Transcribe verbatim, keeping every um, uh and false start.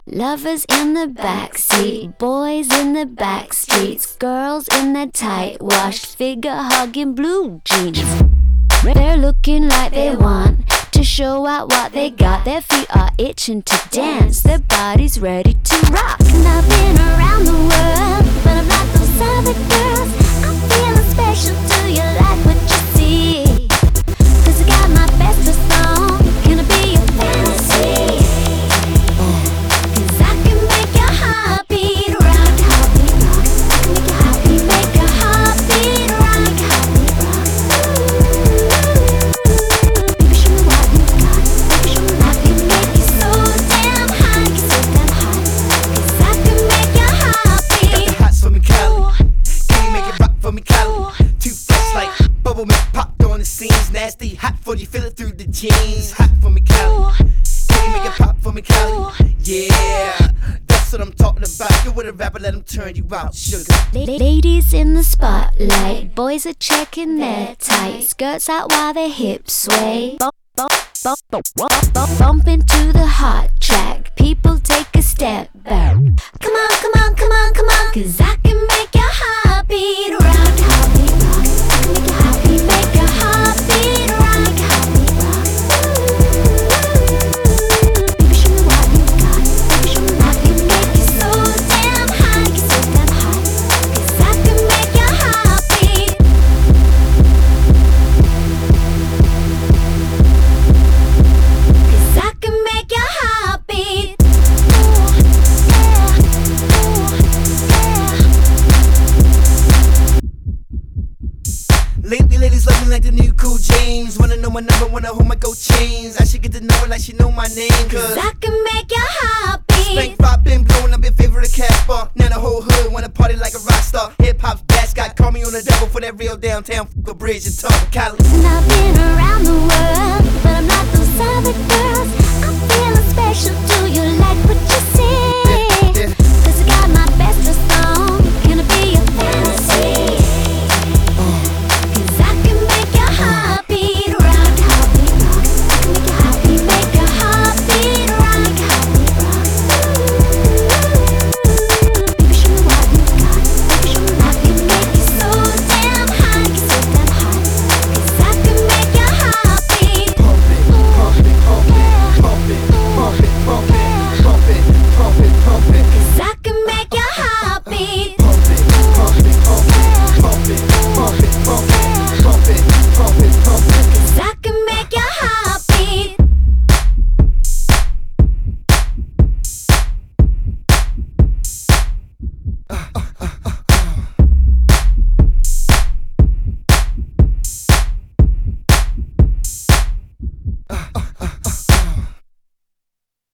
Lovers in the backseat, boys in the back streets, girls in their tight washed figure hugging blue jeans. They're looking like they want to show out what they got. Their feet are itching to dance, their bodies ready to rock. And I've been around the world, but I'm not those other girls. I'm feeling special, do you like what you see? Cause I got my best dress on, can I be your fantasy? Cause I can make your heartbeat rock, heartbeat rock. I can make your heartbeat rock, heartbeat rock. Baby, show me what you got. Baby, show me I can make you so damn hot, you so damn hot. Cause I can make your heartbeat. Got the hots for me, Cali. Can you make it rock for me, Cali? Too fresh like bubble milk popped on the scenes. Nasty, hot for you, feel it through the jeans. Hot for me, Cali. Can you make it pop for me, Cali? Yeah, that's what I'm talking about. You with a rapper, let him turn you out, sugar. Ladies in the spotlight, boys are checking their tight skirts out while their hips sway. Bump, bump, bump, bump, bump, bump, bump into the hot track. People take a step back. Come on, come on, come on, come on. Cause I can make your heartbeat rock, heartbeat rock. I can make your heartbeat rock, heartbeat rock. Baby, show me what you got. Baby, show me I can make you so damn hot, you so damn hot. Cause I can make your heartbeat. Cause I can make your heartbeat. Ooh, yeah, ooh, yeah. Lately, ladies love me like the new Cool James. Wanna know my number, wanna hold my gold chains. I should get to know her like she know my name. Cause I can make your heartbeat. Spank rock been blowing up in favor of Casper. Now the whole hood wanna party like a rock star. Hip hop's best, got call me on the double for that real downtown f***er bridge and talk Cali. And I've been around